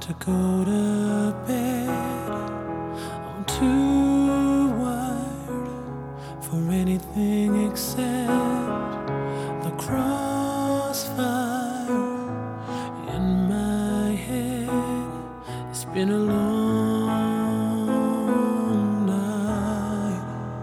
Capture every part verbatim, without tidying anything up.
to go to bed. I'm too wired for anything except the crossfire in my head. It's been a long night,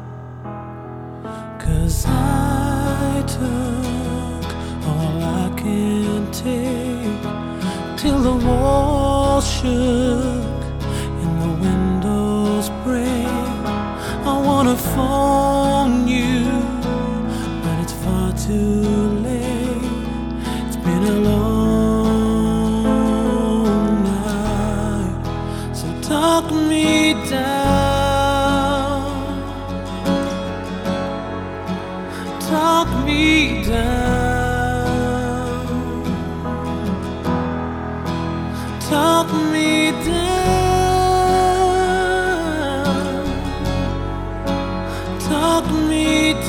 'cause I took all I can take till the walls shook and the windows break. I wanna phone you, but it's far too late. It's been a long night, so talk me down, talk me down, talk me down, talk me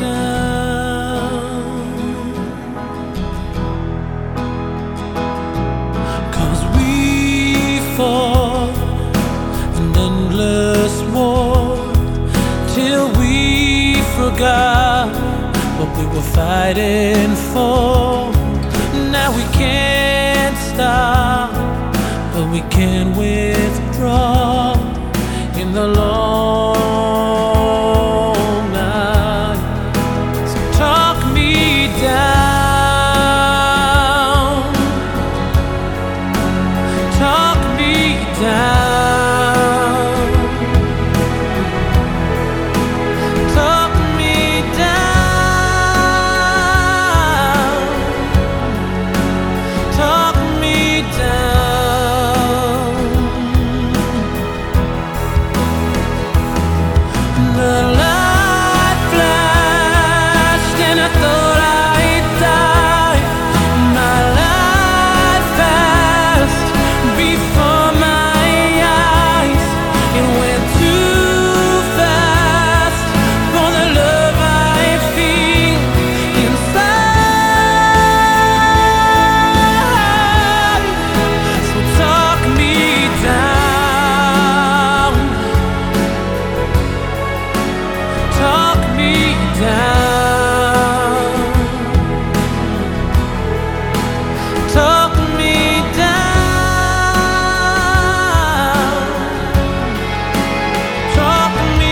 down. 'Cause we fought an endless war till we forgot what we were fighting for. Now we can't stop, but we can withdraw in the long night. So talk me down, talk me down, talk me down, talk me down. The light flashed and I thought I'd die. My life passed before my eyes. It went too fast for the love I feel inside. So talk me down, talk me down, talk me down, talk me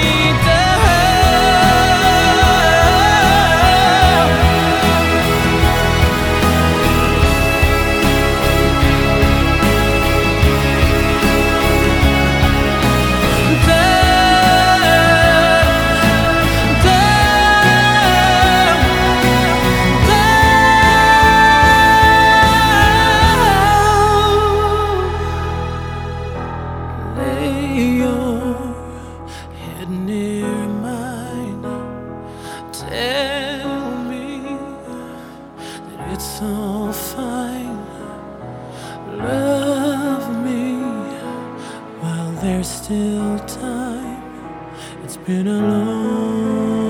Lay your head near mine. Tell me that it's all fine. Love me while there's still time. It's been a long